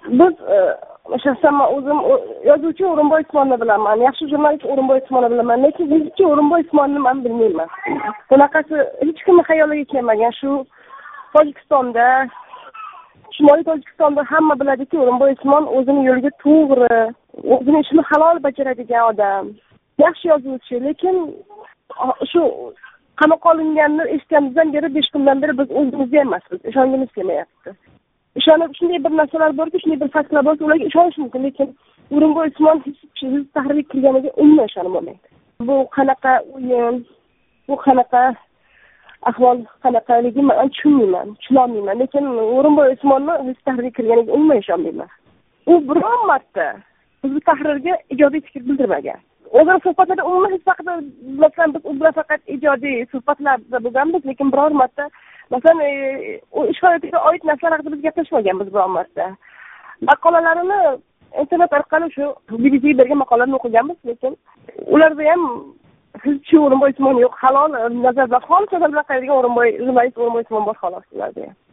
Biz shaxsan men o'zim yozuvchi O'rinboy Usmonni bilaman, yaxshi jurnalist O'rinboy Usmonni bilaman, lekin yozuvchi O'rinboy Usmonni men bilmayman. Bunaqasi hech kimning xayoliga kelmagan. Shu Tojikistonda, Shimoliy Tojikistonda hamma biladiki, O'rinboy Usmon o'zining yo'liga to'g'ri, o'zining ishini halol bajaradigan odam. Yaxshi yozuvchi, lekin shu qamoqqa olinganini eshitganimizdan beri 5 kundan beri biz o'zimizga emasmiz, ishongimiz kelmayapti. Ishonib shunday bir narsalar borki, shunday bir faktlar borki, ularga ishonish mumkin, lekin O'rinboy Usmon hech tahrirga kirganiga umuman ishonib bo'lmaydi. Bu qanaqa o'yin, bu qanaqa ahvol qanaqaligi men tushunolmayman, lekin O'rinboy Usmonni hech tahrirga kirganiga umuman ishonmayman. U biron marta bizni tahrirga ijobiy fikr bildirmagan. O'zaro suhbatlarda umuman hech vaqtda masalan biz u bilan faqat ijodiy suhbatlarda bo'lganmiz, lekin biror marta masalan u ish faoliyatiga oid narsalar haqida biz gaplashmaganmiz biror marta. Maqolalarini internet orqali shu BBCga bergan maqolalarni o'qiganmiz, lekin ularda ham hech O'rinboy Usmon yo'q, halol nazardan xolis nazar bilan qaraydigan jurnalist O'rinboy Usmon bor xolos ularda ham.